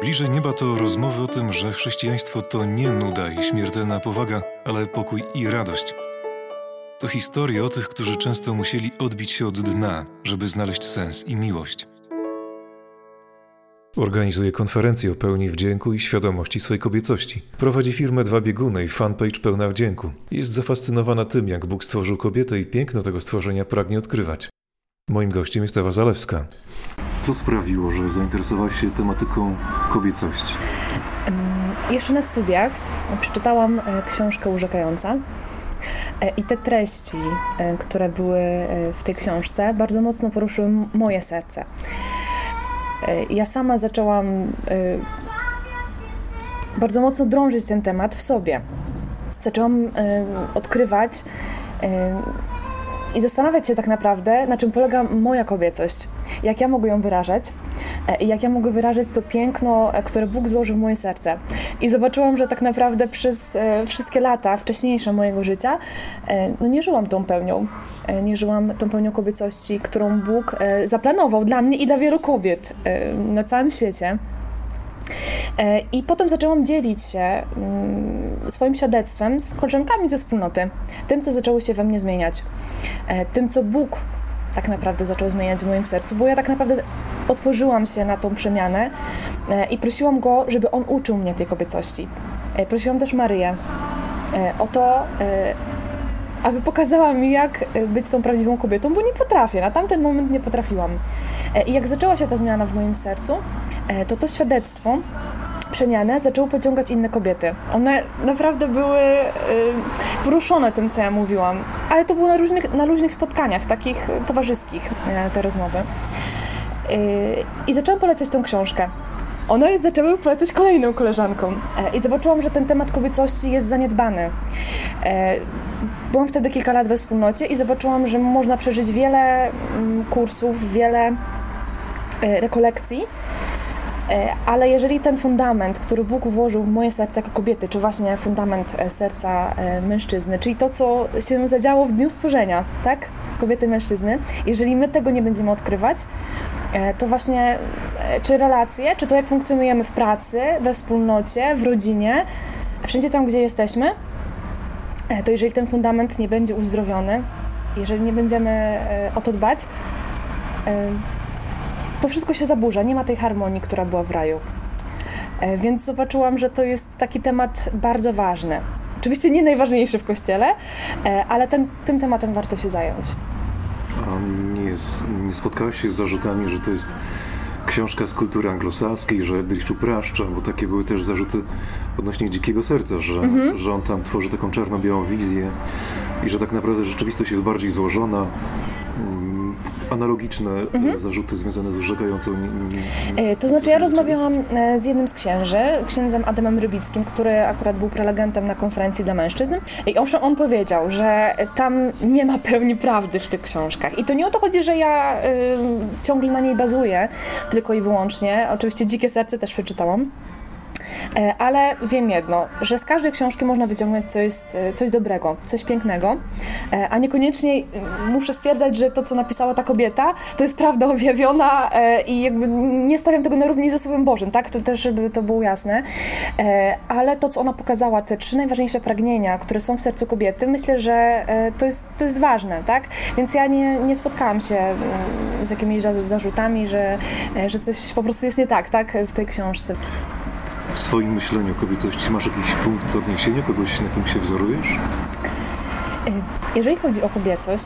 Bliżej nieba to rozmowy o tym, że chrześcijaństwo to nie nuda i śmiertelna powaga, ale pokój i radość. To historie o tych, którzy często musieli odbić się od dna, żeby znaleźć sens i miłość. Organizuje konferencje o pełni wdzięku i świadomości swej kobiecości. Prowadzi firmę Dwa Bieguny i fanpage pełna wdzięku. Jest zafascynowana tym, jak Bóg stworzył kobietę i piękno tego stworzenia pragnie odkrywać. Moim gościem jest Ewa Zalewska. Co sprawiło, że zainteresowałaś się tematyką kobiecości? Jeszcze na studiach przeczytałam książkę Urzekająca i te treści, które były w tej książce, bardzo mocno poruszyły moje serce. Ja sama zaczęłam bardzo mocno drążyć ten temat w sobie. Zaczęłam odkrywać i zastanawiać się tak naprawdę, na czym polega moja kobiecość, jak ja mogę ją wyrażać i jak ja mogę wyrażać to piękno, które Bóg złożył w moje serce. I zobaczyłam, że tak naprawdę przez wszystkie lata wcześniejsze mojego życia nie żyłam tą pełnią. Nie żyłam tą pełnią kobiecości, którą Bóg zaplanował dla mnie i dla wielu kobiet na całym świecie. I potem zaczęłam dzielić się swoim świadectwem z koleżankami ze wspólnoty, tym, co zaczęło się we mnie zmieniać, tym, co Bóg tak naprawdę zaczął zmieniać w moim sercu, bo ja tak naprawdę otworzyłam się na tą przemianę i prosiłam Go, żeby On uczył mnie tej kobiecości. Prosiłam też Maryję o to, aby pokazała mi, jak być tą prawdziwą kobietą, bo nie potrafię, na tamten moment nie potrafiłam. I jak zaczęła się ta zmiana w moim sercu, to świadectwo, przemianę, zaczęło pociągać inne kobiety. One naprawdę były poruszone tym, co ja mówiłam, ale to było na różnych spotkaniach, takich towarzyskich, te rozmowy. I zaczęłam polecać tę książkę. One zaczęły polecać kolejnym koleżankom i zobaczyłam, że ten temat kobiecości jest zaniedbany. Byłam wtedy kilka lat we wspólnocie i zobaczyłam, że można przeżyć wiele kursów, wiele rekolekcji, ale jeżeli ten fundament, który Bóg włożył w moje serce jako kobiety, czy właśnie fundament serca mężczyzny, czyli to, co się zadziało w dniu stworzenia, tak? Kobiety, mężczyzny, jeżeli my tego nie będziemy odkrywać, to właśnie czy relacje, czy to jak funkcjonujemy w pracy, we wspólnocie, w rodzinie, wszędzie tam, gdzie jesteśmy, to jeżeli ten fundament nie będzie uzdrowiony, jeżeli nie będziemy o to dbać, to wszystko się zaburza, nie ma tej harmonii, która była w raju. Więc zobaczyłam, że to jest taki temat bardzo ważny. Oczywiście nie najważniejszy w Kościele, ale tym tematem warto się zająć. A nie spotkałaś się z zarzutami, że to jest książka z kultury anglosaskiej, że Driszcz upraszcza, bo takie były też zarzuty odnośnie Dzikiego Serca, że on tam tworzy taką czarno-białą wizję i że tak naprawdę rzeczywistość jest bardziej złożona. Analogiczne zarzuty związane z urzekającą. To znaczy ja rozmawiałam z jednym z księży, księdzem Adamem Rybickim, który akurat był prelegentem na konferencji dla mężczyzn i owszem, on powiedział, że tam nie ma pełni prawdy w tych książkach. I to nie o to chodzi, że ja ciągle na niej bazuję, tylko i wyłącznie. Oczywiście Dzikie Serce też przeczytałam. Ale wiem jedno, że z każdej książki można wyciągnąć coś dobrego, coś pięknego, a niekoniecznie muszę stwierdzać, że to, co napisała ta kobieta, to jest prawda objawiona i jakby nie stawiam tego na równi ze Słowem Bożym, tak? To też, żeby to było jasne. Ale to, co ona pokazała, te 3 najważniejsze pragnienia, które są w sercu kobiety, myślę, że to jest ważne, tak? Więc ja nie spotkałam się z jakimiś zarzutami, że coś po prostu jest nie tak w tej książce. W swoim myśleniu o kobiecości masz jakiś punkt odniesienia, kogoś, na kim się wzorujesz? Jeżeli chodzi o kobiecość,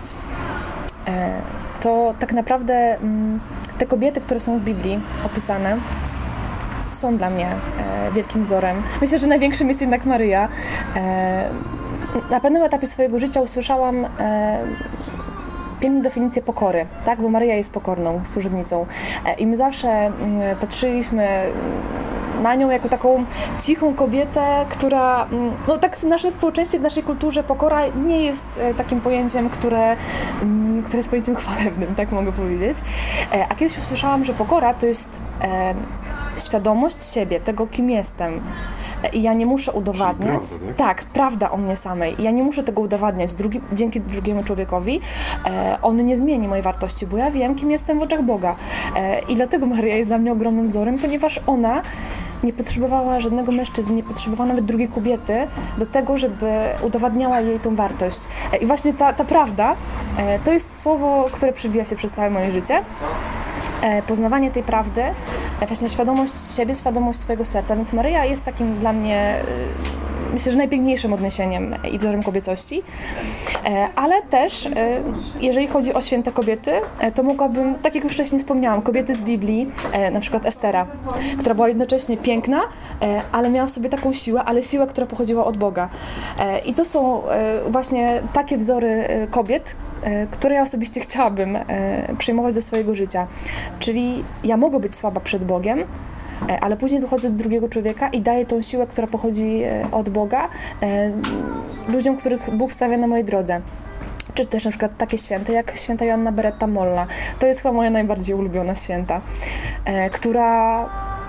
to tak naprawdę te kobiety, które są w Biblii opisane, są dla mnie wielkim wzorem. Myślę, że największym jest jednak Maryja. Na pewnym etapie swojego życia usłyszałam piękną definicję pokory, tak? Bo Maryja jest pokorną służebnicą i my zawsze patrzyliśmy na nią jako taką cichą kobietę, która, tak w naszym społeczeństwie, w naszej kulturze pokora nie jest takim pojęciem, które jest pojęciem chwalebnym, tak mogę powiedzieć. A kiedyś usłyszałam, że pokora to jest świadomość siebie, tego, kim jestem. I ja nie muszę udowadniać. Prawda, tak, prawda o mnie samej. I ja nie muszę tego udowadniać dzięki drugiemu człowiekowi. On nie zmieni mojej wartości, bo ja wiem, kim jestem w oczach Boga. I dlatego Maryja jest dla mnie ogromnym wzorem, ponieważ ona nie potrzebowała żadnego mężczyzny, nie potrzebowała nawet drugiej kobiety do tego, żeby udowadniała jej tą wartość. I właśnie ta prawda to jest słowo, które przewija się przez całe moje życie. Poznawanie tej prawdy, właśnie świadomość siebie, świadomość swojego serca. Więc Maryja jest takim dla mnie, myślę, że najpiękniejszym odniesieniem i wzorem kobiecości. Ale też, jeżeli chodzi o święte kobiety, to mogłabym, tak jak już wcześniej wspomniałam, kobiety z Biblii, na przykład Estera, która była jednocześnie piękna, ale miała w sobie taką siłę, ale siłę, która pochodziła od Boga. I to są właśnie takie wzory kobiet, które ja osobiście chciałabym przyjmować do swojego życia. Czyli ja mogę być słaba przed Bogiem, ale później wychodzę do drugiego człowieka i daję tą siłę, która pochodzi od Boga, ludziom, których Bóg stawia na mojej drodze. Czy też na przykład takie święte jak święta Joanna Beretta Molla. To jest chyba moja najbardziej ulubiona święta, która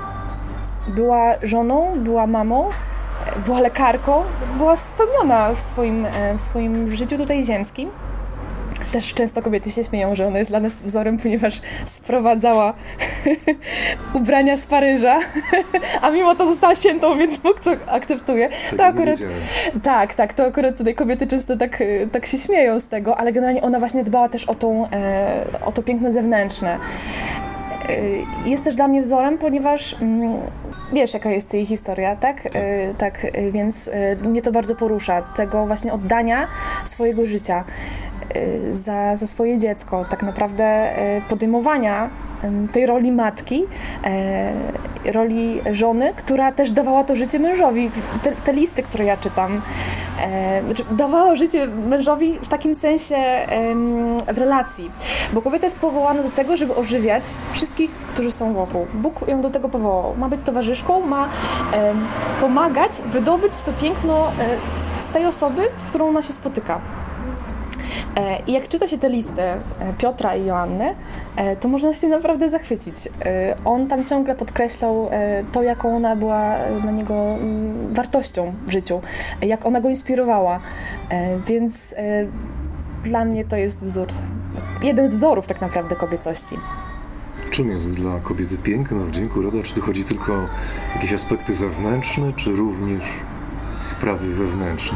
była żoną, była mamą, była lekarką, była spełniona w swoim życiu tutaj ziemskim. Też często kobiety się śmieją, że ona jest dla nas wzorem, ponieważ sprowadzała ubrania z Paryża, a mimo to została świętą, więc Bóg to akceptuje. To akurat, to akurat tutaj kobiety często tak się śmieją z tego, ale generalnie ona właśnie dbała też o to piękno zewnętrzne. Jest też dla mnie wzorem, ponieważ wiesz, jaka jest jej historia, tak? Tak, więc mnie to bardzo porusza, tego właśnie oddania swojego życia za swoje dziecko, tak naprawdę podejmowania tej roli matki, roli żony, która też dawała to życie mężowi. Te listy, które ja czytam, dawała życie mężowi w takim sensie w relacji, bo kobieta jest powołana do tego, żeby ożywiać wszystkich, którzy są wokół. Bóg ją do tego powołał. Ma być towarzyszką, ma pomagać, wydobyć to piękno z tej osoby, z którą ona się spotyka. I jak czyta się te listy Piotra i Joanny, to można się naprawdę zachwycić. On tam ciągle podkreślał to, jaką ona była dla niego wartością w życiu, jak ona go inspirowała. Więc dla mnie to jest wzór, jeden z wzorów tak naprawdę kobiecości. Czym jest dla kobiety piękno, wdzięku, roda? Czy tu chodzi tylko o jakieś aspekty zewnętrzne, czy również sprawy wewnętrzne?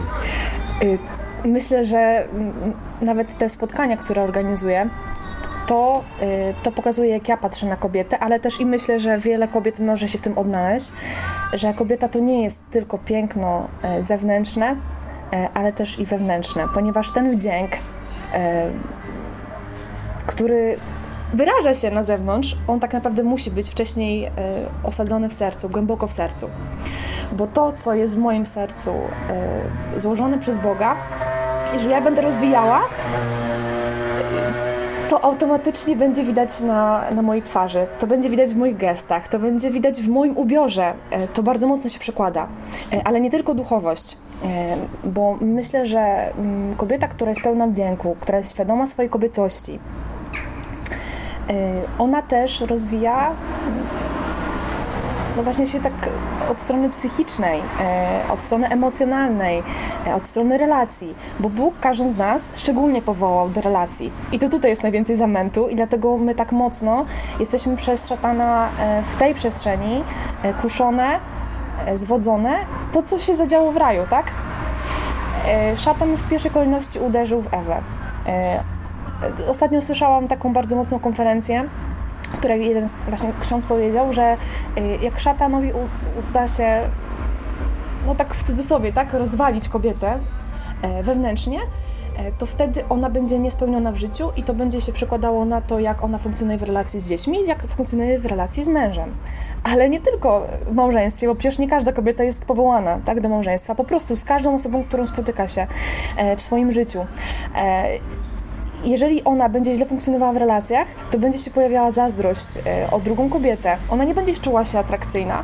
Myślę, że nawet te spotkania, które organizuję, to pokazuje, jak ja patrzę na kobietę, ale też i myślę, że wiele kobiet może się w tym odnaleźć, że kobieta to nie jest tylko piękno zewnętrzne, ale też i wewnętrzne, ponieważ ten wdzięk, który wyraża się na zewnątrz, on tak naprawdę musi być wcześniej osadzony w sercu, głęboko w sercu. Bo to, co jest w moim sercu złożone przez Boga, jeżeli ja będę rozwijała, to automatycznie będzie widać na mojej twarzy, to będzie widać w moich gestach, to będzie widać w moim ubiorze, to bardzo mocno się przekłada. Ale nie tylko duchowość, bo myślę, że kobieta, która jest pełna wdzięku, która jest świadoma swojej kobiecości, ona też rozwija właśnie się tak od strony psychicznej, od strony emocjonalnej, od strony relacji, bo Bóg każdą z nas szczególnie powołał do relacji. I to tutaj jest najwięcej zamętu i dlatego my tak mocno jesteśmy przez szatana w tej przestrzeni kuszone, zwodzone. To, co się zadziało w raju, tak? Szatan w pierwszej kolejności uderzył w Ewę. Ostatnio słyszałam taką bardzo mocną konferencję, w której jeden właśnie ksiądz powiedział, że jak szatanowi uda się, no tak w cudzysłowie, tak, rozwalić kobietę wewnętrznie, to wtedy ona będzie niespełniona w życiu i to będzie się przekładało na to, jak ona funkcjonuje w relacji z dziećmi, jak funkcjonuje w relacji z mężem. Ale nie tylko w małżeństwie, bo przecież nie każda kobieta jest powołana, tak, do małżeństwa. Po prostu z każdą osobą, którą spotyka się w swoim życiu. Jeżeli ona będzie źle funkcjonowała w relacjach, to będzie się pojawiała zazdrość o drugą kobietę. Ona nie będzie czuła się atrakcyjna,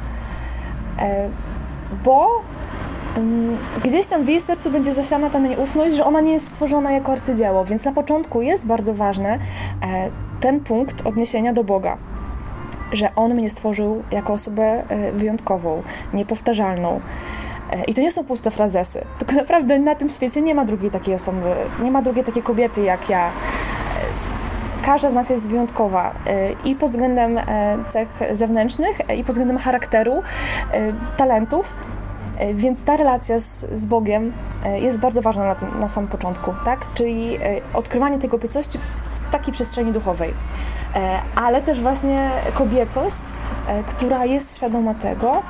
bo gdzieś tam w jej sercu będzie zasiana ta nieufność, że ona nie jest stworzona jako arcydzieło. Więc na początku jest bardzo ważny ten punkt odniesienia do Boga, że On mnie stworzył jako osobę wyjątkową, niepowtarzalną. I to nie są puste frazesy, tylko naprawdę na tym świecie nie ma drugiej takiej osoby, nie ma drugiej takiej kobiety jak ja. każda z nas jest wyjątkowa i pod względem cech zewnętrznych, i pod względem charakteru, talentów. Więc ta relacja z Bogiem jest bardzo ważna na samym początku, tak? Czyli odkrywanie tej kobiecości w takiej przestrzeni duchowej. Ale też właśnie kobiecość, która jest świadoma tego,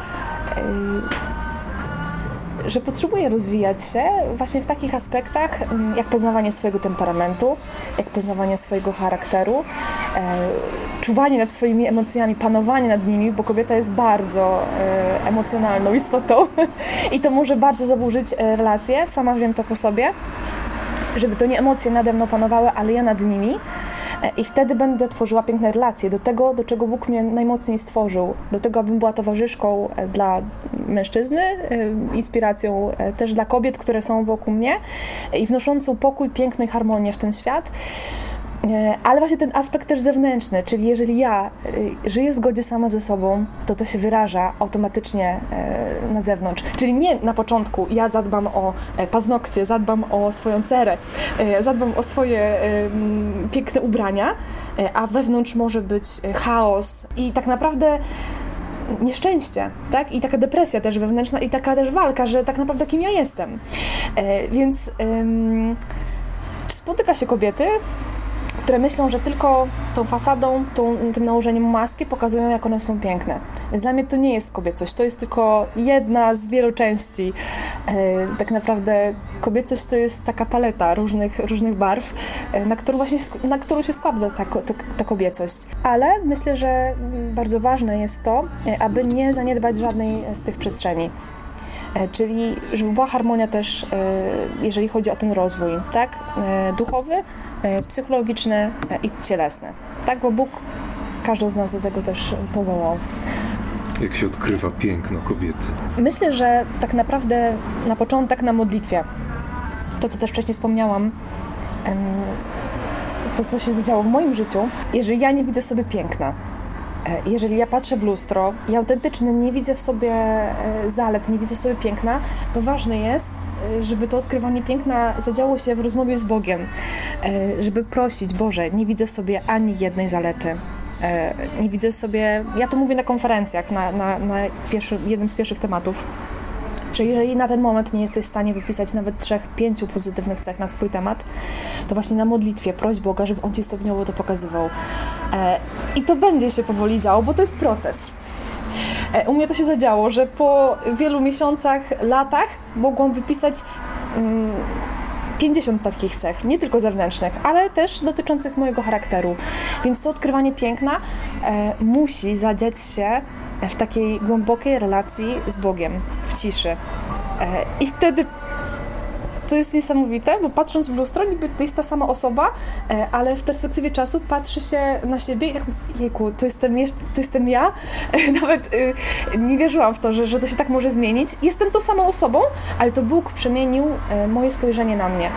że potrzebuje rozwijać się właśnie w takich aspektach, jak poznawanie swojego temperamentu, jak poznawanie swojego charakteru, czuwanie nad swoimi emocjami, panowanie nad nimi, bo kobieta jest bardzo emocjonalną istotą i to może bardzo zaburzyć relacje. Sama wiem to po sobie, żeby to nie emocje nade mną panowały, ale ja nad nimi. I wtedy będę tworzyła piękne relacje do tego, do czego Bóg mnie najmocniej stworzył. Do tego, abym była towarzyszką dla mężczyzny, inspiracją też dla kobiet, które są wokół mnie i wnoszącą pokój, piękno i harmonię w ten świat. Ale właśnie ten aspekt też zewnętrzny, czyli jeżeli ja żyję w zgodzie sama ze sobą, to się wyraża automatycznie na zewnątrz. Czyli nie na początku ja zadbam o paznokcie, zadbam o swoją cerę, zadbam o swoje piękne ubrania, a wewnątrz może być chaos i tak naprawdę nieszczęście, tak? I taka depresja też wewnętrzna i taka też walka, że tak naprawdę kim ja jestem. Więc spotyka się kobiety, które myślą, że tylko tą fasadą, tym nałożeniem maski pokazują, jak one są piękne. Więc dla mnie to nie jest kobiecość, to jest tylko jedna z wielu części. Tak naprawdę kobiecość to jest taka paleta różnych barw, na którą się składa ta kobiecość. Ale myślę, że bardzo ważne jest to, aby nie zaniedbać żadnej z tych przestrzeni. Czyli żeby była harmonia też, jeżeli chodzi o ten rozwój, tak? Duchowy, psychologiczny i cielesny. Tak, bo Bóg każdą z nas do tego też powołał. Jak się odkrywa piękno kobiety? Myślę, że tak naprawdę na początek na modlitwie. To, co też wcześniej wspomniałam, to, co się zadziało w moim życiu, jeżeli ja nie widzę w sobie piękna, jeżeli ja patrzę w lustro i autentycznie nie widzę w sobie zalet, nie widzę w sobie piękna, to ważne jest, żeby to odkrywanie piękna zadziało się w rozmowie z Bogiem, żeby prosić, Boże, nie widzę w sobie ani jednej zalety. Nie widzę w sobie, ja to mówię na konferencjach, na jednym z pierwszych tematów. Czyli jeżeli na ten moment nie jesteś w stanie wypisać nawet 3-5 pozytywnych cech na swój temat, to właśnie na modlitwie proś Boga, żeby On Ci stopniowo to pokazywał. I to będzie się powoli działo, bo to jest proces. U mnie to się zadziało, że po wielu miesiącach, latach mogłam wypisać 50 takich cech, nie tylko zewnętrznych, ale też dotyczących mojego charakteru. Więc to odkrywanie piękna musi zadziać się w takiej głębokiej relacji z Bogiem, w ciszy. I wtedy to jest niesamowite, bo patrząc w lustro, niby to jest ta sama osoba, ale w perspektywie czasu patrzy się na siebie i jak, jejku, to jestem ja. Nawet nie wierzyłam w to, że to się tak może zmienić. Jestem tą samą osobą, ale to Bóg przemienił moje spojrzenie na mnie.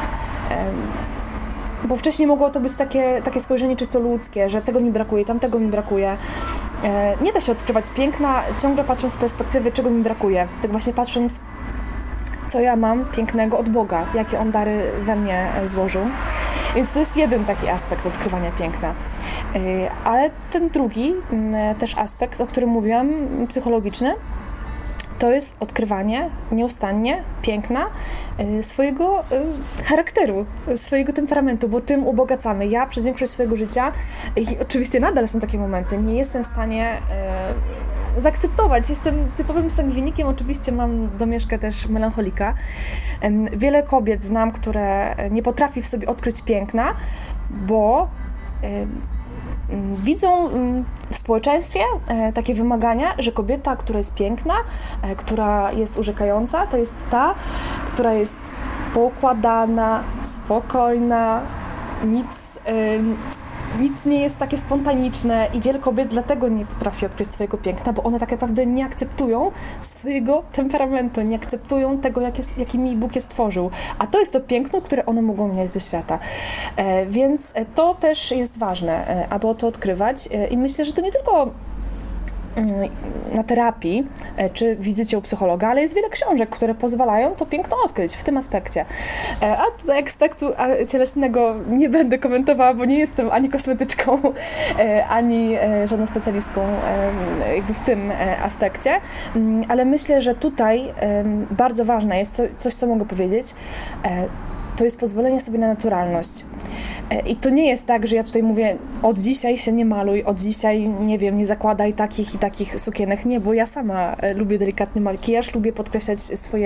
Bo wcześniej mogło to być takie spojrzenie czysto ludzkie, że tego mi brakuje, tamtego mi brakuje. Nie da się odkrywać piękna, ciągle patrząc z perspektywy, czego mi brakuje. Tak właśnie patrząc, co ja mam pięknego od Boga, jakie On dary we mnie złożył. Więc to jest jeden taki aspekt odkrywania piękna. Ale ten drugi też aspekt, o którym mówiłam, psychologiczny, to jest odkrywanie nieustannie piękna swojego charakteru, swojego temperamentu, bo tym ubogacamy. Ja przez większość swojego życia, i oczywiście nadal są takie momenty, nie jestem w stanie zaakceptować. Jestem typowym sangwinikiem, oczywiście mam domieszkę też melancholika. Wiele kobiet znam, które nie potrafi w sobie odkryć piękna, bo widzą w społeczeństwie takie wymagania, że kobieta, która jest piękna, która jest urzekająca, to jest ta, która jest poukładana, spokojna, nic nie jest takie spontaniczne i wiele kobiet dlatego nie potrafi odkryć swojego piękna, bo one tak naprawdę nie akceptują swojego temperamentu, nie akceptują tego, jaki Bóg je stworzył. A to jest to piękno, które one mogą nieść do świata. Więc to też jest ważne, aby to odkrywać. I myślę, że to nie tylko na terapii czy wizycie u psychologa, ale jest wiele książek, które pozwalają to piękno odkryć w tym aspekcie. A do aspektu cielesnego nie będę komentowała, bo nie jestem ani kosmetyczką, ani żadną specjalistką jakby w tym aspekcie, ale myślę, że tutaj bardzo ważne jest coś, co mogę powiedzieć, to jest pozwolenie sobie na naturalność. I to nie jest tak, że ja tutaj mówię, od dzisiaj się nie maluj, od dzisiaj, nie wiem, nie zakładaj takich i takich sukienek. Nie, bo ja sama lubię delikatny makijaż, lubię podkreślać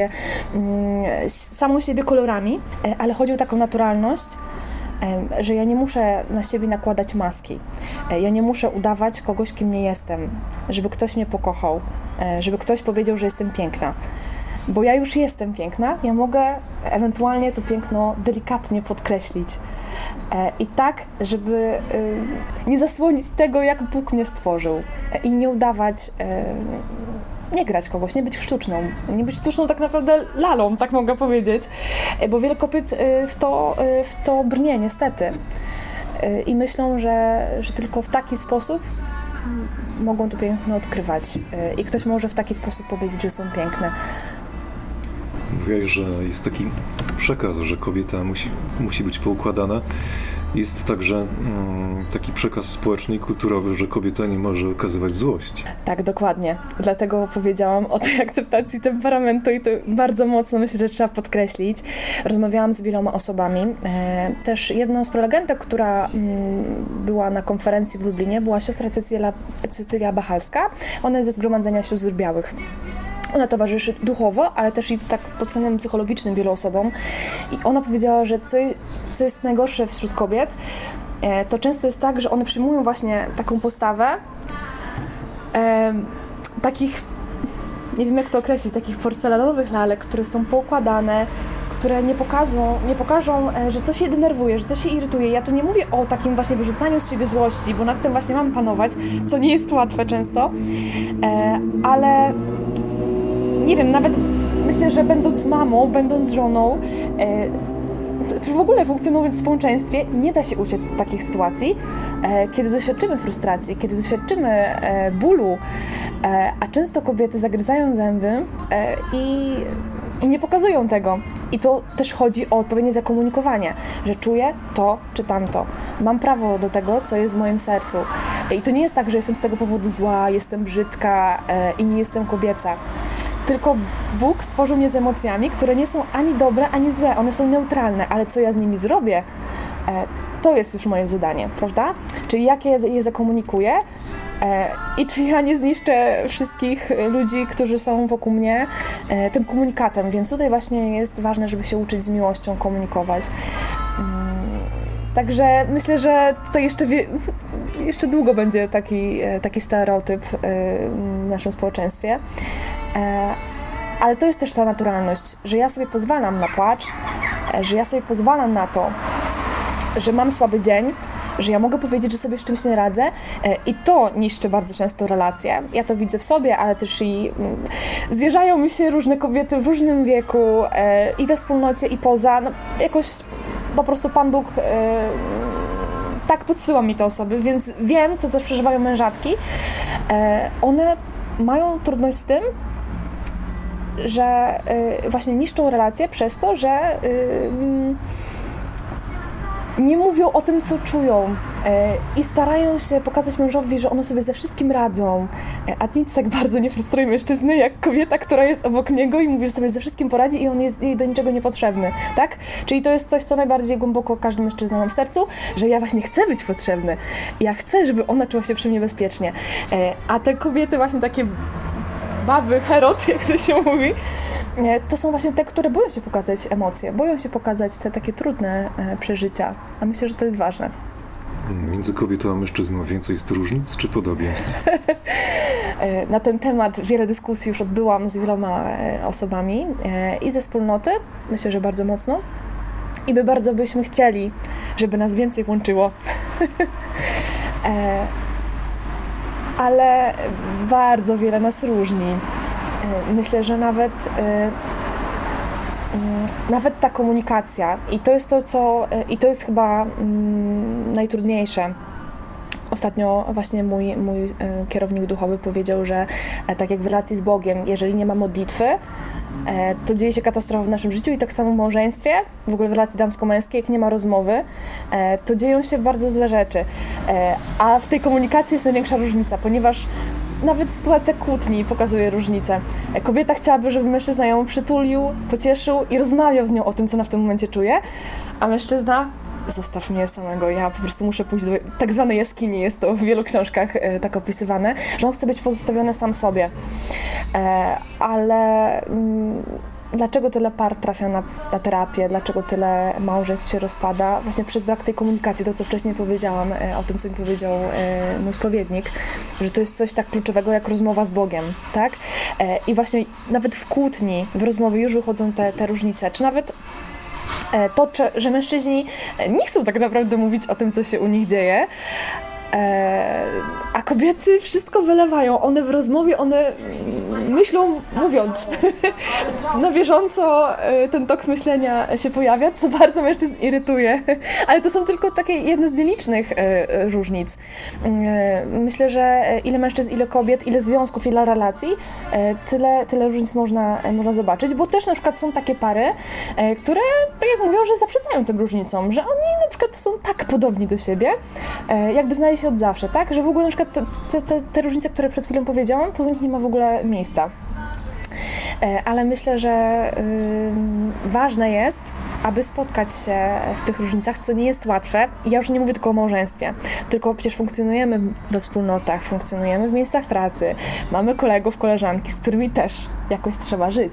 samą siebie kolorami, ale chodzi o taką naturalność, że ja nie muszę na siebie nakładać maski. Ja nie muszę udawać kogoś, kim nie jestem, żeby ktoś mnie pokochał, żeby ktoś powiedział, że jestem piękna. Bo ja już jestem piękna, ja mogę ewentualnie to piękno delikatnie podkreślić. I tak, żeby nie zasłonić tego, jak Bóg mnie stworzył. I nie udawać, nie grać kogoś, nie być sztuczną tak naprawdę lalą, tak mogę powiedzieć. Bo wiele kobiet w to brnie, niestety. I myślą, że tylko w taki sposób mogą to piękno odkrywać. I ktoś może w taki sposób powiedzieć, że są piękne. Mówiłaś, że jest taki przekaz, że kobieta musi być poukładana. Jest także taki przekaz społeczny i kulturowy, że kobieta nie może okazywać złości. Tak, dokładnie. Dlatego powiedziałam o tej akceptacji temperamentu i to bardzo mocno myślę, że trzeba podkreślić. Rozmawiałam z wieloma osobami. Też jedną z prelegentek, która była na konferencji w Lublinie, była siostra Cecylia Bachalska. Ona jest ze Zgromadzenia Sióstr Białych. Ona towarzyszy duchowo, ale też i tak pod względem psychologicznym wielu osobom. I ona powiedziała, że co jest najgorsze wśród kobiet, to często jest tak, że one przyjmują właśnie taką postawę takich, nie wiem jak to określić, takich porcelanowych lalek, które są poukładane, które nie pokażą, że coś się denerwuje, że coś się irytuje. Ja tu nie mówię o takim właśnie wyrzucaniu z siebie złości, bo nad tym właśnie mam panować, co nie jest łatwe często, ale nie wiem, nawet myślę, że będąc mamą, będąc żoną, czy w ogóle funkcjonując w społeczeństwie, nie da się uciec z takich sytuacji, kiedy doświadczymy frustracji, kiedy doświadczymy bólu, a często kobiety zagryzają zęby i nie pokazują tego. I to też chodzi o odpowiednie zakomunikowanie, że czuję to czy tamto. Mam prawo do tego, co jest w moim sercu. I to nie jest tak, że jestem z tego powodu zła, jestem brzydka i nie jestem kobieca. Tylko Bóg stworzył mnie z emocjami, które nie są ani dobre, ani złe. One są neutralne, ale co ja z nimi zrobię, to jest już moje zadanie, prawda? Czyli jak ja je zakomunikuję i czy ja nie zniszczę wszystkich ludzi, którzy są wokół mnie tym komunikatem. Więc tutaj właśnie jest ważne, żeby się uczyć z miłością komunikować. Także myślę, że tutaj jeszcze długo będzie taki stereotyp w naszym społeczeństwie. Ale to jest też ta naturalność, że ja sobie pozwalam na płacz, że ja sobie pozwalam na to, że mam słaby dzień, że ja mogę powiedzieć, że sobie z czymś nie radzę i to niszczy bardzo często relacje. Ja to widzę w sobie, ale też i zwierzają mi się różne kobiety w różnym wieku i we wspólnocie i poza. No, jakoś po prostu Pan Bóg tak podsyła mi te osoby, więc wiem, co też przeżywają mężatki. One mają trudność z tym, że właśnie niszczą relacje przez to, że nie mówią o tym, co czują i starają się pokazać mężowi, że one sobie ze wszystkim radzą, a nic tak bardzo nie frustruje mężczyzny, jak kobieta, która jest obok niego i mówi, że sobie ze wszystkim poradzi i on jest jej do niczego niepotrzebny, tak? Czyli to jest coś, co najbardziej głęboko każdy mężczyzna ma w sercu, że ja właśnie chcę być potrzebny. Ja chcę, żeby ona czuła się przy mnie bezpiecznie. A te kobiety właśnie takie baby, Herod, jak to się mówi, to są właśnie te, które boją się pokazać emocje, boją się pokazać te takie trudne przeżycia, a myślę, że to jest ważne. Między kobietą a mężczyzną więcej jest różnic czy podobieństw? Na ten temat wiele dyskusji już odbyłam z wieloma osobami i ze wspólnoty, myślę, że bardzo mocno, i my bardzo byśmy chcieli, żeby nas więcej łączyło. Ale bardzo wiele nas różni. Myślę, że nawet ta komunikacja i to jest to, co i to jest chyba najtrudniejsze, Ostatnio właśnie mój kierownik duchowy powiedział, że tak jak w relacji z Bogiem, jeżeli nie ma modlitwy, to dzieje się katastrofa w naszym życiu i tak samo w małżeństwie, w ogóle w relacji damsko-męskiej, jak nie ma rozmowy, to dzieją się bardzo złe rzeczy. A w tej komunikacji jest największa różnica, ponieważ nawet sytuacja kłótni pokazuje różnicę. Kobieta chciałaby, żeby mężczyzna ją przytulił, pocieszył i rozmawiał z nią o tym, co ona w tym momencie czuje, a mężczyzna: zostaw mnie samego, ja po prostu muszę pójść do tak zwanej jaskini, jest to w wielu książkach tak opisywane, że on chce być pozostawiony sam sobie. Ale dlaczego tyle par trafia na terapię, dlaczego tyle małżeństw się rozpada? Właśnie przez brak tej komunikacji, to co wcześniej powiedziałam, o tym, co mi powiedział mój spowiednik, że to jest coś tak kluczowego jak rozmowa z Bogiem, tak? I właśnie nawet w kłótni, w rozmowie już wychodzą te różnice, czy nawet to, że mężczyźni nie chcą tak naprawdę mówić o tym, co się u nich dzieje, a kobiety wszystko wylewają. One w rozmowie, one myślą mówiąc. Na bieżąco ten tok myślenia się pojawia, co bardzo mężczyzn irytuje. Ale to są tylko takie jedne z nielicznych różnic. Myślę, że ile mężczyzn, ile kobiet, ile związków, ile relacji, tyle różnic można zobaczyć, bo też na przykład są takie pary, które, tak jak mówią, że zaprzeczają tym różnicom, że oni na przykład są tak podobni do siebie, jakby znali się od zawsze, tak? Że w ogóle na przykład te różnice, które przed chwilą powiedziałam, to u nich nie ma w ogóle miejsca. Ale myślę, że ważne jest, aby spotkać się w tych różnicach, co nie jest łatwe. Ja już nie mówię tylko o małżeństwie, tylko przecież funkcjonujemy we wspólnotach, funkcjonujemy w miejscach pracy, mamy kolegów, koleżanki, z którymi też jakoś trzeba żyć.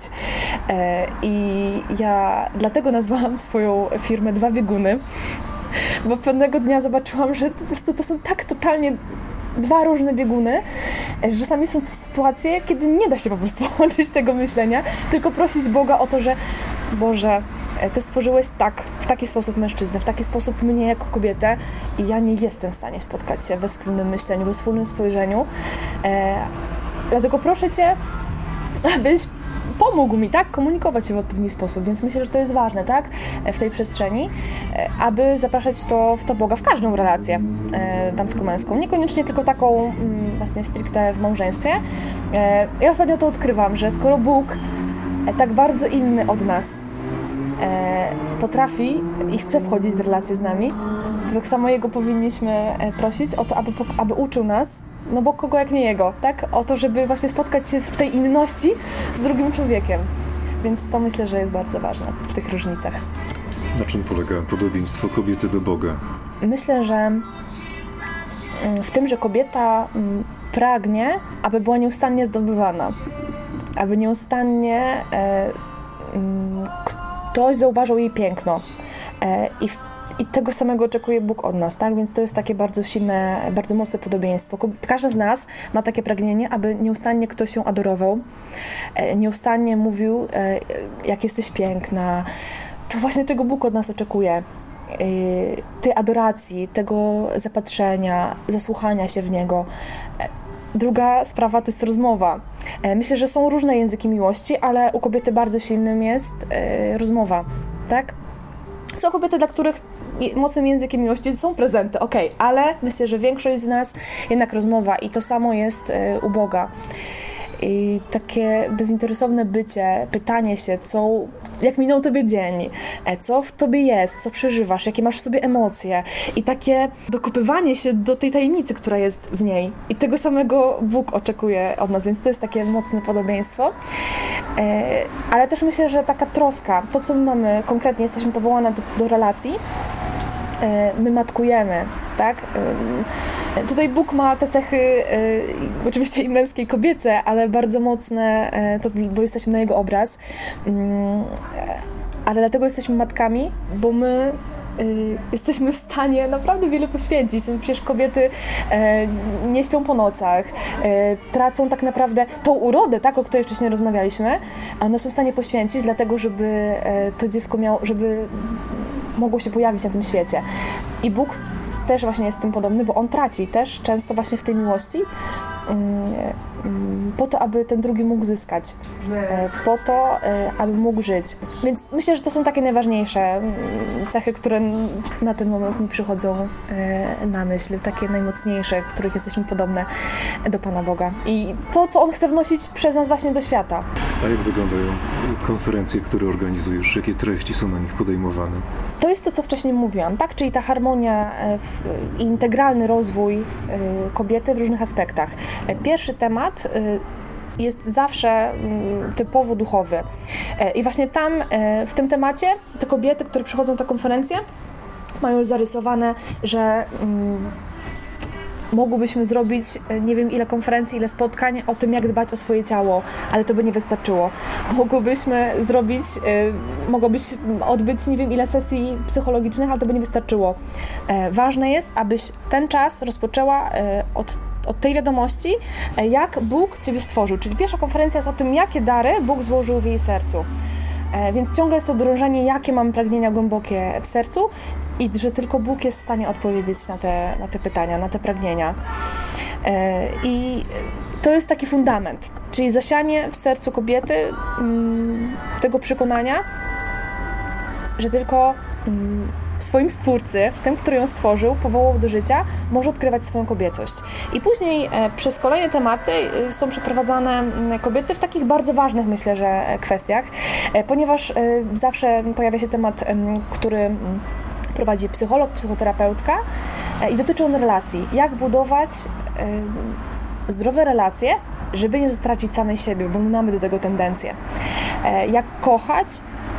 I ja dlatego nazwałam swoją firmę Dwa Bieguny, bo pewnego dnia zobaczyłam, że po prostu to są tak totalnie dwa różne bieguny, że czasami są to sytuacje, kiedy nie da się po prostu łączyć tego myślenia, tylko prosić Boga o to, że Boże, Ty stworzyłeś w taki sposób mężczyznę, w taki sposób mnie jako kobietę i ja nie jestem w stanie spotkać się we wspólnym myśleniu, we wspólnym spojrzeniu. Dlatego proszę Cię, abyś pomógł mi, tak, komunikować się w odpowiedni sposób, więc myślę, że to jest ważne, tak, w tej przestrzeni, aby zapraszać w to Boga w każdą relację damsko-męską, niekoniecznie tylko taką właśnie stricte w małżeństwie. Ja ostatnio to odkrywam, że skoro Bóg tak bardzo inny od nas potrafi i chce wchodzić w relacje z nami, to tak samo Jego powinniśmy prosić o to, aby uczył nas, no bo kogo jak nie Jego, tak? O to, żeby właśnie spotkać się w tej inności z drugim człowiekiem. Więc to myślę, że jest bardzo ważne w tych różnicach. Na czym polega podobieństwo kobiety do Boga? Myślę, że w tym, że kobieta pragnie, aby była nieustannie zdobywana, aby nieustannie ktoś zauważył jej piękno. I tego samego oczekuje Bóg od nas, tak? Więc to jest takie bardzo silne, bardzo mocne podobieństwo. Każdy z nas ma takie pragnienie, aby nieustannie ktoś ją adorował, nieustannie mówił, jak jesteś piękna. To właśnie czego Bóg od nas oczekuje. Tej adoracji, tego zapatrzenia, zasłuchania się w Niego. Druga sprawa to jest rozmowa. Myślę, że są różne języki miłości, ale u kobiety bardzo silnym jest rozmowa, tak? Są kobiety, dla których mocnym językiem miłości są prezenty, okej, ale myślę, że większość z nas jednak rozmowa i to samo jest u Boga. I takie bezinteresowne bycie, pytanie się, jak minął Tobie dzień, co w Tobie jest, co przeżywasz, jakie masz w sobie emocje i takie dokopywanie się do tej tajemnicy, która jest w niej. I tego samego Bóg oczekuje od nas, więc to jest takie mocne podobieństwo. Ale też myślę, że taka troska, to co my mamy konkretnie, jesteśmy powołane do relacji, my matkujemy, tak? Tutaj Bóg ma te cechy, oczywiście i męskie, i kobiece, ale bardzo mocne, bo jesteśmy na Jego obraz. Ale dlatego jesteśmy matkami, bo my jesteśmy w stanie naprawdę wiele poświęcić. Przecież kobiety nie śpią po nocach, tracą tak naprawdę tą urodę, tak, o której wcześniej rozmawialiśmy, a one są w stanie poświęcić dlatego, żeby to dziecko żeby mogło się pojawić na tym świecie. I Bóg też właśnie jest z tym podobny, bo On traci też często właśnie w tej miłości po to, aby ten drugi mógł zyskać, po to, aby mógł żyć. Więc myślę, że to są takie najważniejsze cechy, które na ten moment mi przychodzą na myśl, takie najmocniejsze, których jesteśmy podobne do Pana Boga. I to, co On chce wnosić przez nas właśnie do świata. A jak wyglądają konferencje, które organizujesz? Jakie treści są na nich podejmowane? To jest to, co wcześniej mówiłam, tak? Czyli ta harmonia i integralny rozwój kobiety w różnych aspektach. Pierwszy temat jest zawsze typowo duchowy. I właśnie tam, w tym temacie, te kobiety, które przychodzą na tę konferencję, mają już zarysowane, że mogłybyśmy zrobić nie wiem ile konferencji, ile spotkań o tym, jak dbać o swoje ciało, ale to by nie wystarczyło. Mogłobyś odbyć nie wiem ile sesji psychologicznych, ale to by nie wystarczyło. Ważne jest, abyś ten czas rozpoczęła od tej wiadomości, jak Bóg Ciebie stworzył. Czyli pierwsza konferencja jest o tym, jakie dary Bóg złożył w jej sercu. Więc ciągle jest to drążenie, jakie mam pragnienia głębokie w sercu i że tylko Bóg jest w stanie odpowiedzieć na te pytania, na te pragnienia. I to jest taki fundament, czyli zasianie w sercu kobiety tego przekonania, że tylko w swoim Stwórcy, w tym, który ją stworzył, powołał do życia, może odkrywać swoją kobiecość. I później przez kolejne tematy są przeprowadzane kobiety w takich bardzo ważnych, myślę, że kwestiach, ponieważ zawsze pojawia się temat, który prowadzi psycholog, psychoterapeutka i dotyczy on relacji. Jak budować zdrowe relacje, żeby nie zatracić samej siebie, bo my mamy do tego tendencję. Jak kochać,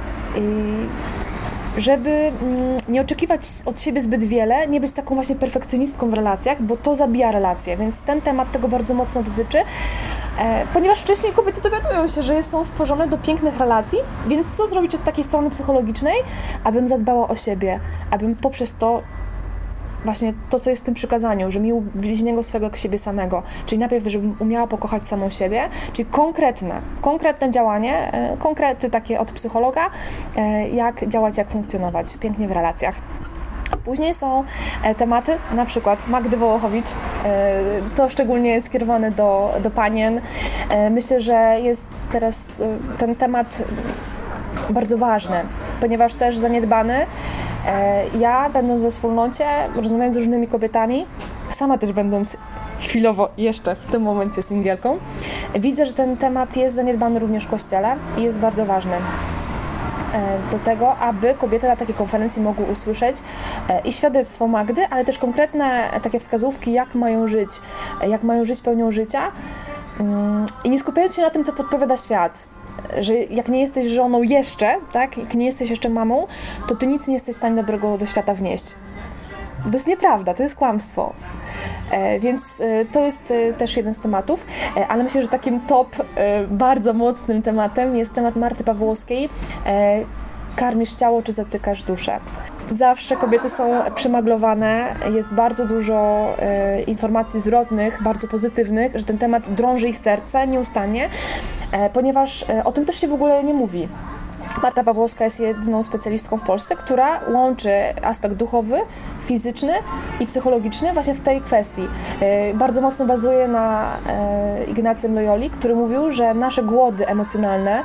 żeby nie oczekiwać od siebie zbyt wiele, nie być taką właśnie perfekcjonistką w relacjach, bo to zabija relacje, więc ten temat tego bardzo mocno dotyczy, ponieważ wcześniej kobiety dowiadują się, że są stworzone do pięknych relacji, więc co zrobić od takiej strony psychologicznej, abym zadbała o siebie, abym poprzez to właśnie to, co jest w tym przykazaniu, że mił bliźniego swego jak siebie samego, czyli najpierw, żebym umiała pokochać samą siebie, czyli konkretne działanie, konkrety takie od psychologa, jak działać, jak funkcjonować pięknie w relacjach. Później są tematy, na przykład Magdy Wołochowicz, to szczególnie jest skierowane do panien. Myślę, że jest teraz ten temat bardzo ważny, ponieważ też zaniedbany. Ja, będąc we wspólnocie, rozmawiając z różnymi kobietami, sama też będąc chwilowo jeszcze w tym momencie singielką, widzę, że ten temat jest zaniedbany również w Kościele i jest bardzo ważny do tego, aby kobiety na takiej konferencji mogły usłyszeć i świadectwo Magdy, ale też konkretne takie wskazówki, jak mają żyć pełnią życia i nie skupiając się na tym, co podpowiada świat. Że jak nie jesteś żoną jeszcze, tak, jak nie jesteś jeszcze mamą, to ty nic nie jesteś w stanie dobrego do świata wnieść. To jest nieprawda, to jest kłamstwo. Więc to jest też jeden z tematów, ale myślę, że takim bardzo mocnym tematem jest temat Marty Pawłowskiej. Karmisz ciało, czy zatykasz duszę? Zawsze kobiety są przemaglowane, jest bardzo dużo informacji zwrotnych, bardzo pozytywnych, że ten temat drąży ich serce nieustannie, ponieważ o tym też się w ogóle nie mówi. Marta Pawłowska jest jedyną specjalistką w Polsce, która łączy aspekt duchowy, fizyczny i psychologiczny właśnie w tej kwestii. Bardzo mocno bazuje na Ignacym Loyoli, który mówił, że nasze głody emocjonalne,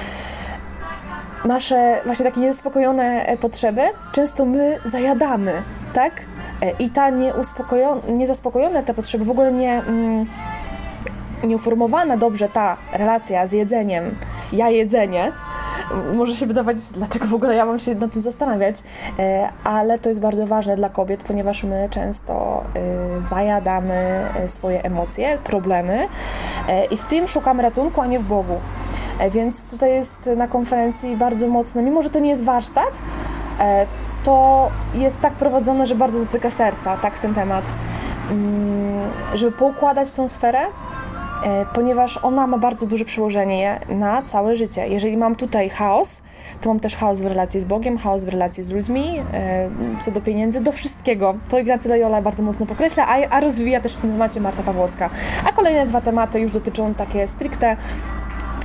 nasze właśnie takie niezaspokojone potrzeby często my zajadamy, tak? I ta niezaspokojone te potrzeby, w ogóle nieuformowana dobrze ta relacja z jedzeniem, jedzenie, może się wydawać, dlaczego w ogóle ja mam się nad tym zastanawiać, ale to jest bardzo ważne dla kobiet, ponieważ my często zajadamy swoje emocje, problemy i w tym szukamy ratunku, a nie w Bogu. Więc tutaj jest na konferencji bardzo mocno, mimo że to nie jest warsztat, to jest tak prowadzone, że bardzo dotyka serca, tak, ten temat, żeby poukładać tą sferę, ponieważ ona ma bardzo duże przełożenie na całe życie. Jeżeli mam tutaj chaos, to mam też chaos w relacji z Bogiem, chaos w relacji z ludźmi, co do pieniędzy, do wszystkiego. To Ignacy Loyola bardzo mocno podkreśla, a rozwija też w tym temacie Marta Pawłowska. A kolejne dwa tematy już dotyczą takie stricte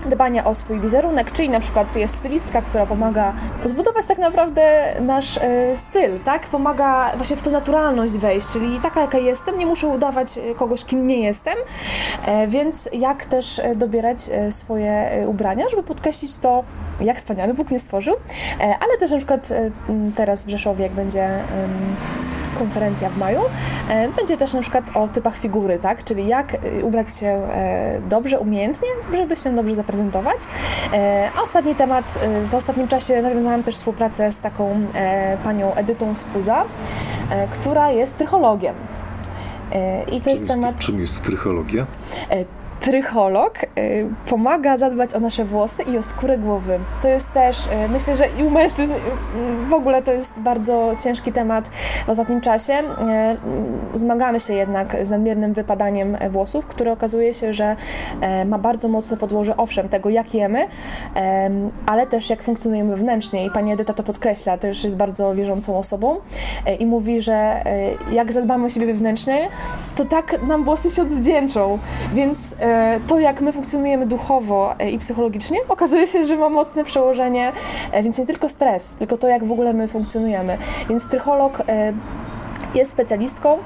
dbania o swój wizerunek, czyli na przykład jest stylistka, która pomaga zbudować tak naprawdę nasz styl, tak? Pomaga właśnie w tą naturalność wejść, czyli taka, jaka jestem, nie muszę udawać kogoś, kim nie jestem, więc jak też dobierać swoje ubrania, żeby podkreślić to, jak wspaniale Bóg mnie stworzył, ale też na przykład teraz w Rzeszowie, jak będzie konferencja w maju, będzie też na przykład o typach figury, tak? Czyli jak ubrać się dobrze, umiejętnie, żeby się dobrze zaprezentować. A ostatni temat, w ostatnim czasie nawiązałam też współpracę z taką panią Edytą Skuza, która jest trychologiem. I to jest temat... Czym jest trychologia? Trycholog pomaga zadbać o nasze włosy i o skórę głowy. To jest też, myślę, że i u mężczyzn w ogóle to jest bardzo ciężki temat w ostatnim czasie. Zmagamy się jednak z nadmiernym wypadaniem włosów, które okazuje się, że ma bardzo mocne podłoże, owszem, tego jak jemy, ale też jak funkcjonujemy wewnętrznie. I pani Edyta to podkreśla, też jest bardzo wierzącą osobą i mówi, że jak zadbamy o siebie wewnętrznie, to tak nam włosy się odwdzięczą. Więc to, jak my funkcjonujemy duchowo i psychologicznie, okazuje się, że ma mocne przełożenie, więc nie tylko stres, tylko to, jak w ogóle my funkcjonujemy. Więc trycholog jest specjalistką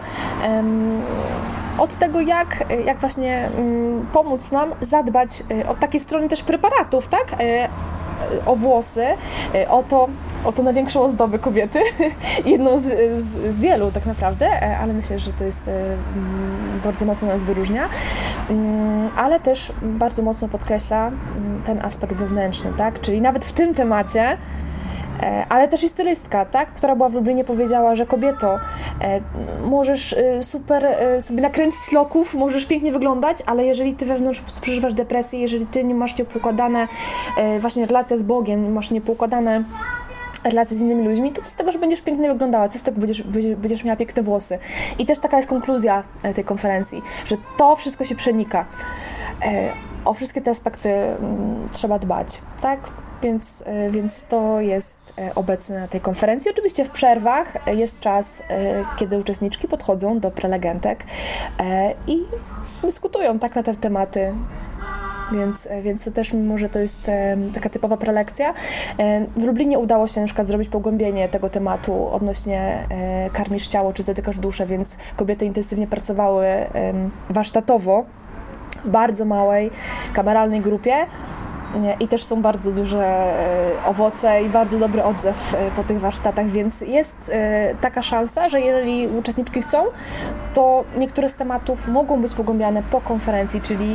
od tego, jak właśnie pomóc nam zadbać od takiej strony też preparatów, tak? O włosy, o to największą ozdobę kobiety, jedną z wielu tak naprawdę, ale myślę, że to jest bardzo mocno nas wyróżnia, ale też bardzo mocno podkreśla ten aspekt wewnętrzny, tak? Czyli nawet w tym temacie, ale też i stylistka, tak? Która była w Lublinie, powiedziała, że kobieto, możesz super sobie nakręcić loków, możesz pięknie wyglądać, ale jeżeli ty wewnątrz po prostu przeżywasz depresję, jeżeli ty nie masz niepoukładane właśnie relacje z Bogiem, nie masz niepoukładane relacje z innymi ludźmi, to co z tego, że będziesz pięknie wyglądała, co z tego, będziesz miała piękne włosy. I też taka jest konkluzja tej konferencji, że to wszystko się przenika. O wszystkie te aspekty trzeba dbać, tak? Więc to jest obecne na tej konferencji. Oczywiście w przerwach jest czas, kiedy uczestniczki podchodzą do prelegentek i dyskutują tak na te tematy. Więc to też, mimo że to jest taka typowa prelekcja, w Lublinie udało się na przykład zrobić pogłębienie tego tematu odnośnie karmisz ciało czy zatykasz duszę, więc kobiety intensywnie pracowały warsztatowo w bardzo małej, kameralnej grupie. I też są bardzo duże owoce i bardzo dobry odzew po tych warsztatach, więc jest taka szansa, że jeżeli uczestniczki chcą, to niektóre z tematów mogą być pogłębiane po konferencji, czyli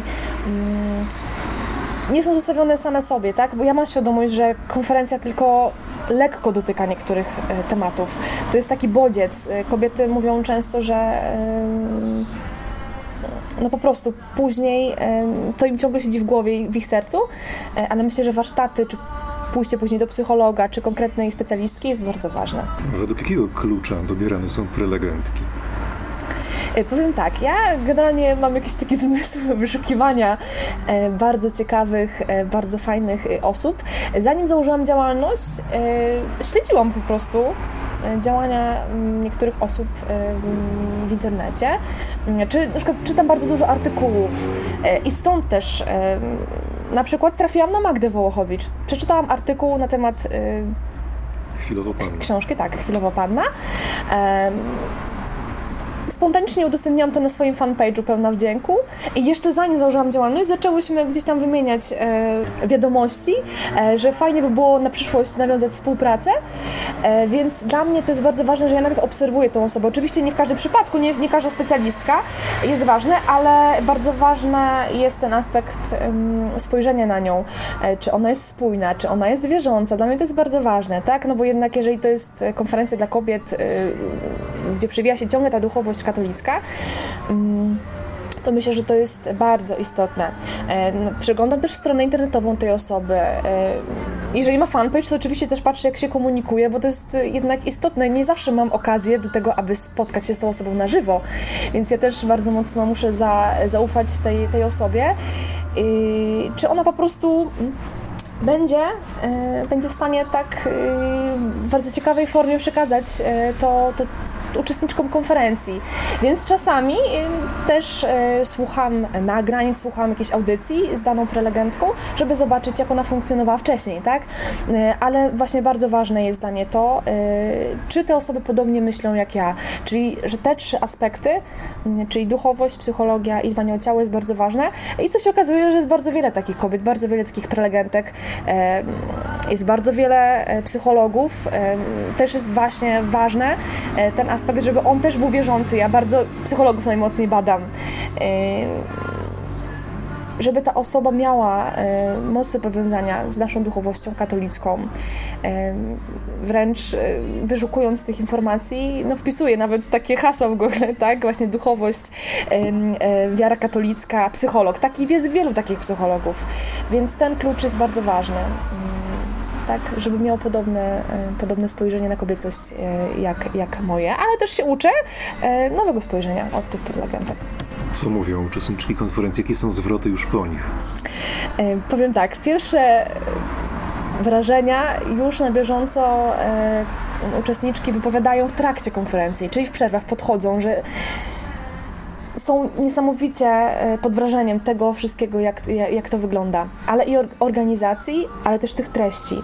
nie są zostawione same sobie, tak? Bo ja mam świadomość, że konferencja tylko lekko dotyka niektórych tematów. To jest taki bodziec. Kobiety mówią często, że no po prostu później to im ciągle siedzi w głowie i w ich sercu, ale myślę, że warsztaty, czy pójście później do psychologa, czy konkretnej specjalistki jest bardzo ważne. Według jakiego klucza dobierane są prelegentki? Powiem tak, ja generalnie mam jakiś taki zmysł wyszukiwania bardzo ciekawych, bardzo fajnych osób. Zanim założyłam działalność, śledziłam po prostu działania niektórych osób w internecie, czy na przykład czytam bardzo dużo artykułów i stąd też na przykład trafiłam na Magdę Wołochowicz. Przeczytałam artykuł na temat Chwilowo Panna. Książki, tak, Chwilowo Panna. Spontanicznie udostępniłam to na swoim fanpage'u Pełna Wdzięku i jeszcze zanim założyłam działalność, zaczęłyśmy gdzieś tam wymieniać wiadomości, że fajnie by było na przyszłość nawiązać współpracę, więc dla mnie to jest bardzo ważne, że ja najpierw obserwuję tą osobę. Oczywiście nie w każdym przypadku, nie każda specjalistka jest ważna, ale bardzo ważny jest ten aspekt spojrzenia na nią, czy ona jest spójna, czy ona jest wierząca. Dla mnie to jest bardzo ważne, tak? No bo jednak jeżeli to jest konferencja dla kobiet, gdzie przewija się ciągle ta duchowość katolicka, to myślę, że to jest bardzo istotne. Przeglądam też stronę internetową tej osoby. Jeżeli ma fanpage, to oczywiście też patrzę, jak się komunikuje, bo to jest jednak istotne. Nie zawsze mam okazję do tego, aby spotkać się z tą osobą na żywo, więc ja też bardzo mocno muszę zaufać tej osobie. Czy ona po prostu będzie w stanie tak w bardzo ciekawej formie przekazać uczestniczką konferencji, więc czasami też słucham nagrań, słucham jakiejś audycji z daną prelegentką, żeby zobaczyć, jak ona funkcjonowała wcześniej, tak? Ale właśnie bardzo ważne jest dla mnie to, czy te osoby podobnie myślą jak ja, czyli że te 3 aspekty, czyli duchowość, psychologia i dbanie o ciało jest bardzo ważne i co się okazuje, że jest bardzo wiele takich kobiet, bardzo wiele takich prelegentek, jest bardzo wiele psychologów, też jest właśnie ważne ten aspekt, żeby on też był wierzący, ja bardzo psychologów najmocniej badam, żeby ta osoba miała mocne powiązania z naszą duchowością katolicką. Wręcz wyszukując tych informacji, wpisuję nawet takie hasła w Google, tak? Właśnie duchowość, wiara katolicka, psycholog. Jest wielu takich psychologów, więc ten klucz jest bardzo ważny. Tak, żeby miał podobne spojrzenie na kobiecość jak moje, ale też się uczę nowego spojrzenia od tych prelegentek. Co mówią uczestniczki konferencji? Jakie są zwroty już po nich? Powiem tak, pierwsze wrażenia już na bieżąco uczestniczki wypowiadają w trakcie konferencji, czyli w przerwach podchodzą, że są niesamowicie pod wrażeniem tego wszystkiego, jak to wygląda, ale i organizacji, ale też tych treści.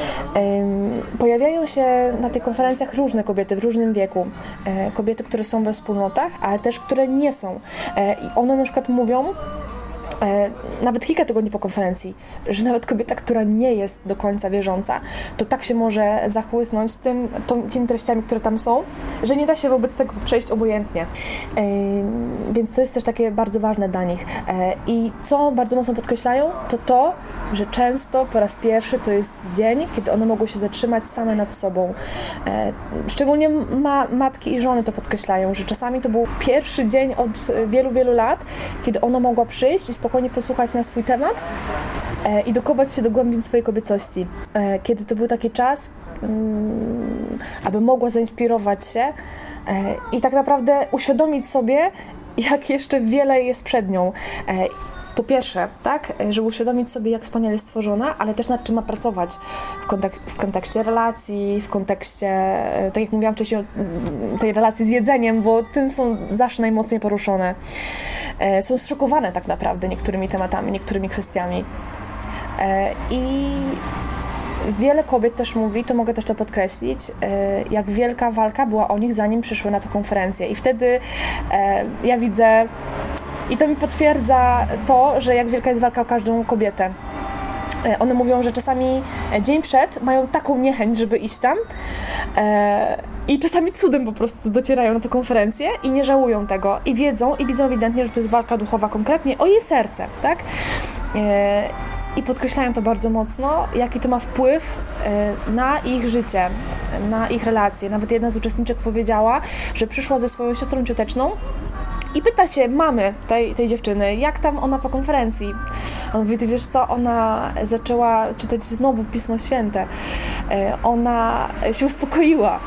Pojawiają się na tych konferencjach różne kobiety w różnym wieku. Kobiety, które są we wspólnotach, ale też które nie są. I one na przykład mówią, nawet kilka tygodni po konferencji, że nawet kobieta, która nie jest do końca wierząca, to tak się może zachłysnąć tymi treściami, które tam są, że nie da się wobec tego przejść obojętnie. Więc to jest też takie bardzo ważne dla nich. I co bardzo mocno podkreślają, to, że często po raz pierwszy to jest dzień, kiedy one mogą się zatrzymać same nad sobą. Szczególnie matki i żony to podkreślają, że czasami to był pierwszy dzień od wielu, wielu lat, kiedy ona mogła przyjść i spokojnie posłuchać na swój temat i dokopać się do głębin swojej kobiecości. Kiedy to był taki czas, aby mogła zainspirować się i tak naprawdę uświadomić sobie, jak jeszcze wiele jest przed nią. Po pierwsze, tak, żeby uświadomić sobie, jak wspaniale jest stworzona, ale też nad czym ma pracować w kontekście relacji, w kontekście, tak jak mówiłam wcześniej, o tej relacji z jedzeniem, bo tym są zawsze najmocniej poruszone. Są zszokowane tak naprawdę niektórymi tematami, niektórymi kwestiami. I wiele kobiet też mówi, to mogę też to podkreślić, jak wielka walka była o nich, zanim przyszły na tę konferencję. I wtedy ja widzę, i to mi potwierdza to, że jak wielka jest walka o każdą kobietę. One mówią, że czasami dzień przed mają taką niechęć, żeby iść tam i czasami cudem po prostu docierają na tę konferencję i nie żałują tego i widzą ewidentnie, że to jest walka duchowa konkretnie o jej serce, tak? I podkreślają to bardzo mocno, jaki to ma wpływ na ich życie, na ich relacje. Nawet jedna z uczestniczek powiedziała, że przyszła ze swoją siostrą cioteczną i pyta się mamy tej dziewczyny, jak tam ona po konferencji. On mówi, ty wiesz co, ona zaczęła czytać znowu Pismo Święte. Ona się uspokoiła.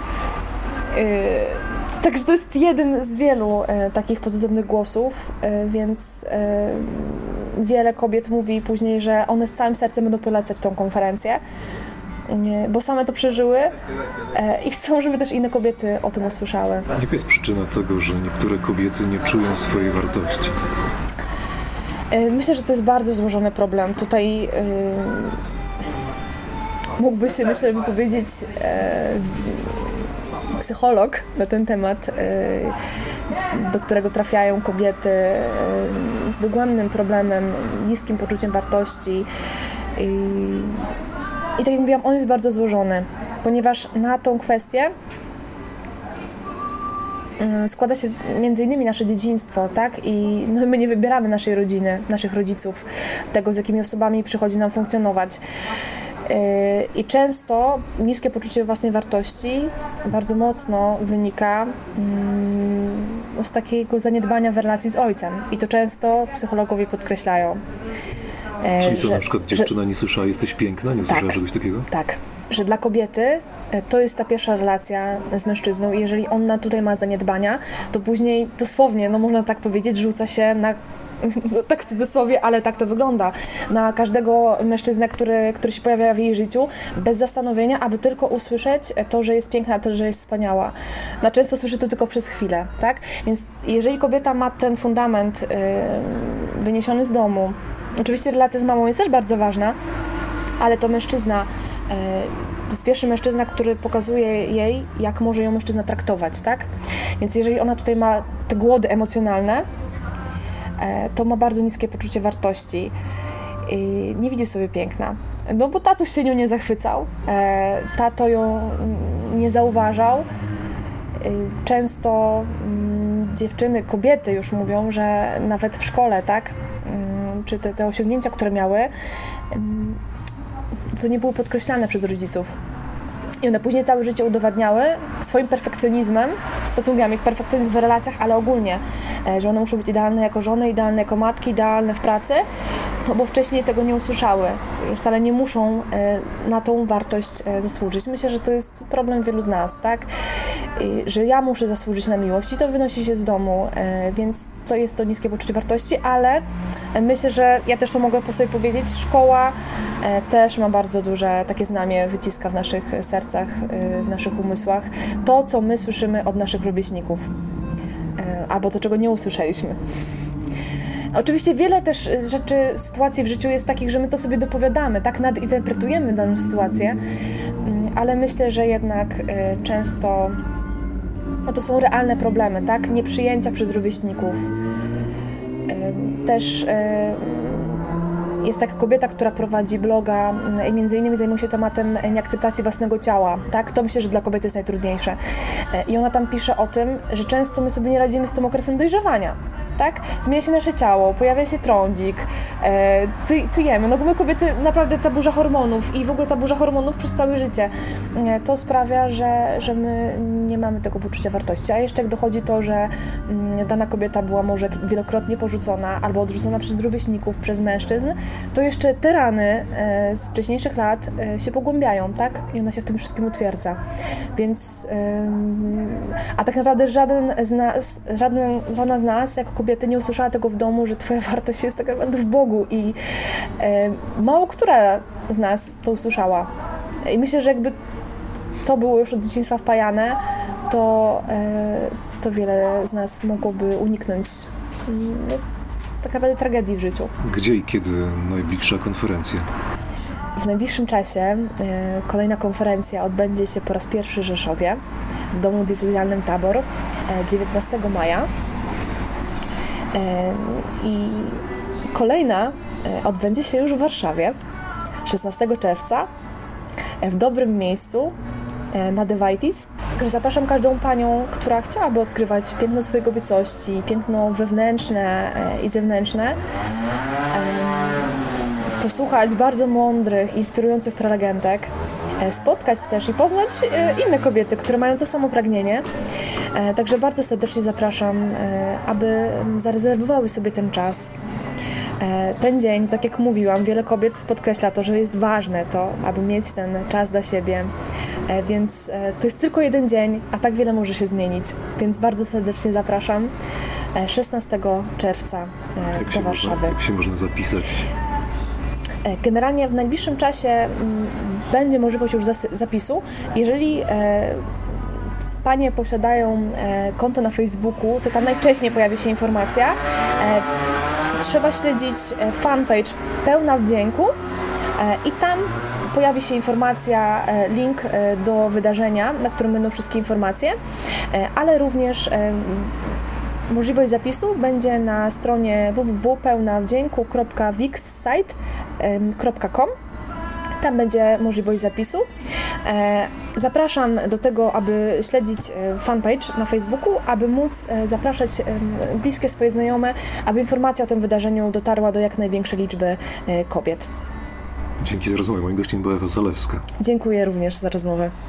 Także to jest jeden z wielu takich pozytywnych głosów, więc wiele kobiet mówi później, że one z całym sercem będą polecać tą konferencję, bo same to przeżyły i chcą, żeby też inne kobiety o tym usłyszały. Jaka jest przyczyna tego, że niektóre kobiety nie czują swojej wartości? Myślę, że to jest bardzo złożony problem. Tutaj mógłby się, myślę, wypowiedzieć psycholog na ten temat, do którego trafiają kobiety z dogłębnym problemem, niskim poczuciem wartości. I tak jak mówiłam, on jest bardzo złożony, ponieważ na tą kwestię składa się między innymi nasze dzieciństwo, tak? I my nie wybieramy naszej rodziny, naszych rodziców, tego, z jakimi osobami przychodzi nam funkcjonować. I często niskie poczucie własnej wartości bardzo mocno wynika z takiego zaniedbania w relacji z ojcem. I to często psychologowie podkreślają. Czyli co, na przykład dziewczyna nie słyszała, jesteś piękna? Nie słyszała czegoś takiego? Tak, że dla kobiety to jest ta pierwsza relacja z mężczyzną i jeżeli ona tutaj ma zaniedbania, to później dosłownie, można tak powiedzieć, rzuca się tak w cudzysłowie, ale tak to wygląda, na każdego mężczyznę, który się pojawia w jej życiu, bez zastanowienia, aby tylko usłyszeć to, że jest piękna, to, że jest wspaniała. Często słyszy to tylko przez chwilę, tak? Więc jeżeli kobieta ma ten fundament wyniesiony z domu, oczywiście relacja z mamą jest też bardzo ważna, ale to mężczyzna, to jest pierwszy mężczyzna, który pokazuje jej, jak może ją mężczyzna traktować, tak? Więc jeżeli ona tutaj ma te głody emocjonalne, to ma bardzo niskie poczucie wartości i nie widzi w sobie piękna. No bo tatuś się nią nie zachwycał, tato ją nie zauważał. Często dziewczyny, kobiety już mówią, że nawet w szkole, tak? Czy te osiągnięcia, które miały, to nie były podkreślane przez rodziców. I one później całe życie udowadniały swoim perfekcjonizmem, to co mówiłam, w perfekcjonizm w relacjach, ale ogólnie, że one muszą być idealne jako żony, idealne jako matki, idealne w pracy, no bo wcześniej tego nie usłyszały, że wcale nie muszą na tą wartość zasłużyć. Myślę, że to jest problem wielu z nas, tak? Że ja muszę zasłużyć na miłość i to wynosi się z domu, więc to jest to niskie poczucie wartości, ale myślę, że ja też to mogę po sobie powiedzieć, szkoła też ma bardzo duże takie znamie, wyciska w naszych sercach, w naszych umysłach to, co my słyszymy od naszych rówieśników, albo to, czego nie usłyszeliśmy. Oczywiście wiele też sytuacji w życiu jest takich, że my to sobie dopowiadamy, tak nadinterpretujemy daną sytuację, ale myślę, że jednak często to są realne problemy, tak? Nieprzyjęcia przez rówieśników. Też jest taka kobieta, która prowadzi bloga i między innymi zajmuje się tematem nieakceptacji własnego ciała, tak? To myślę, że dla kobiety jest najtrudniejsze. I ona tam pisze o tym, że często my sobie nie radzimy z tym okresem dojrzewania, tak? Zmienia się nasze ciało, pojawia się trądzik, tyjemy. No my kobiety, naprawdę ta burza hormonów i w ogóle ta burza hormonów przez całe życie, to sprawia, że my nie mamy tego poczucia wartości. A jeszcze jak dochodzi to, że dana kobieta była może wielokrotnie porzucona albo odrzucona przez rówieśników, przez mężczyzn, to jeszcze te rany z wcześniejszych lat się pogłębiają, tak? I ona się w tym wszystkim utwierdza. Więc, a tak naprawdę żadna z nas jako kobiety nie usłyszała tego w domu, że twoja wartość jest tak naprawdę w Bogu i mało która z nas to usłyszała. I myślę, że jakby to było już od dzieciństwa wpajane, to wiele z nas mogłoby uniknąć tak naprawdę tragedii w życiu. Gdzie i kiedy najbliższa konferencja? W najbliższym czasie kolejna konferencja odbędzie się po raz pierwszy w Rzeszowie, w Domu Diecezjalnym Tabor, 19 maja. I kolejna odbędzie się już w Warszawie, 16 czerwca, w dobrym miejscu, na Devitis. Także zapraszam każdą panią, która chciałaby odkrywać piękno swojej kobiecości, piękno wewnętrzne i zewnętrzne, posłuchać bardzo mądrych, inspirujących prelegentek, spotkać też i poznać inne kobiety, które mają to samo pragnienie. Także bardzo serdecznie zapraszam, aby zarezerwowały sobie ten czas. Ten dzień, tak jak mówiłam, wiele kobiet podkreśla to, że jest ważne to, aby mieć ten czas dla siebie, więc to jest tylko jeden dzień, a tak wiele może się zmienić, więc bardzo serdecznie zapraszam 16 czerwca do Warszawy. Jak się można zapisać? Generalnie w najbliższym czasie będzie możliwość już zapisu. Jeżeli panie posiadają konto na Facebooku, to tam najwcześniej pojawi się informacja. Trzeba śledzić fanpage Pełna Wdzięku i tam pojawi się informacja, link do wydarzenia, na którym będą wszystkie informacje, ale również możliwość zapisu będzie na stronie www.pełnawdzięku.wixsite.com. Tam będzie możliwość zapisu. Zapraszam do tego, aby śledzić fanpage na Facebooku, aby móc zapraszać bliskie swoje znajome, aby informacja o tym wydarzeniu dotarła do jak największej liczby kobiet. Dzięki za rozmowę. Moim gościem była Ewa Zalewska. Dziękuję również za rozmowę.